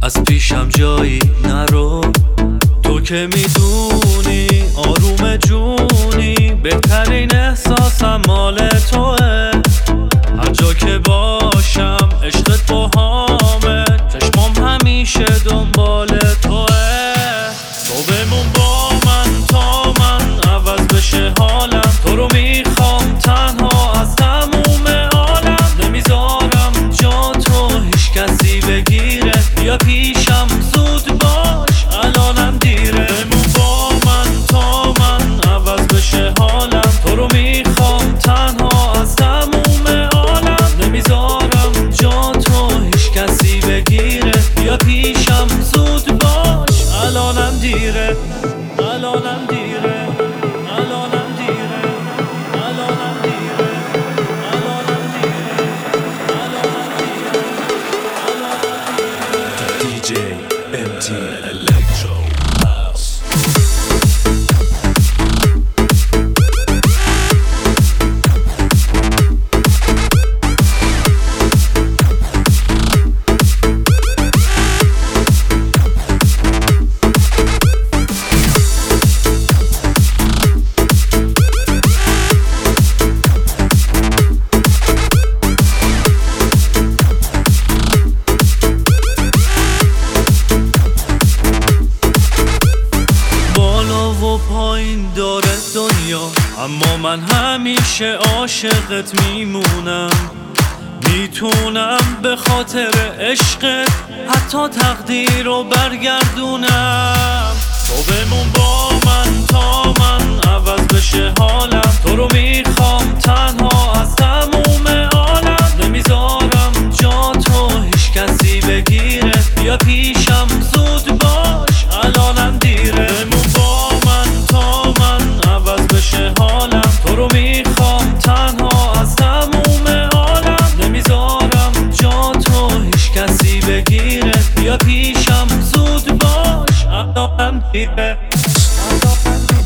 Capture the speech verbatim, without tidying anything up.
از پیشم جایی نرو. تو که میدونی آروم جونی، بهترین احساسم مال توه. هر جا که باشم عشقت با همه، چشمام همیشه دنبال توه. تو بمون با من تا من عوض بشه حالم، تو رو میخوام تنها از تموم عالم. نمیذارم جا تو هیچ کسی بگیره، بیا پیشم زود باش الانم دیره. بمون با من تا من عوض بشه حالم، تو رو میخوام تنها از تموم عالم. نمیذارم جا تو هیچ کسی بگیره، بیا پیشم زود باش الانم دیره. الانم دیره الانم دیره الانم دیره الانم دیره الانم دیره الانم دیره. دی جی ام تی Electro House. پایین داره دنیا، اما من همیشه عاشقت میمونم. میتونم به خاطر عشقت حتی تقدیر رو برگردونم. تو بمون با من تا من عوض بشه حالم، تو رو میخوام تنها از تموم عالم. نمیذارم جا تو هیچ کسی بگیره، بیا پیشم زود باش الانم دیره. بمون با من تا من عوض بشه حالم، تو رو میخوام تنها از تموم عالم. نمیذارم جا تو هیچ کسی بگیره، بیا پیشم زود باش الانم دیره.